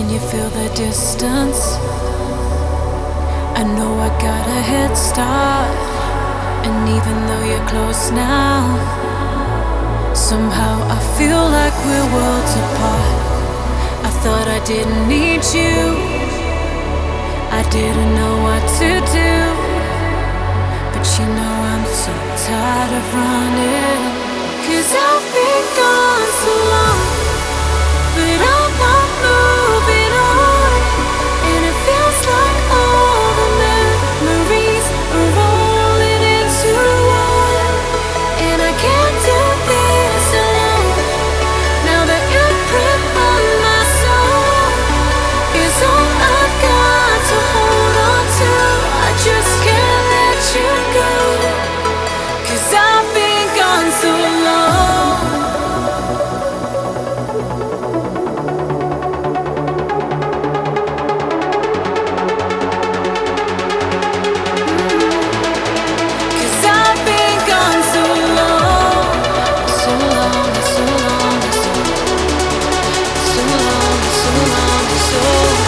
Can you feel the distance? I know I got a head start, and even though you're close now, somehow I feel like we're worlds apart. I thought I didn't need you, I didn't know what to do, but you know I'm so tired of running. 'Cause I've been gone so long, but I'm not moving on, and it feels like all the memories are rolling into one, and I can't do this alone. Now the imprint on my soul is all I've got to hold on to. I just can't let you go, 'cause I've been gone so long. So long, so long, so long, so long, so long.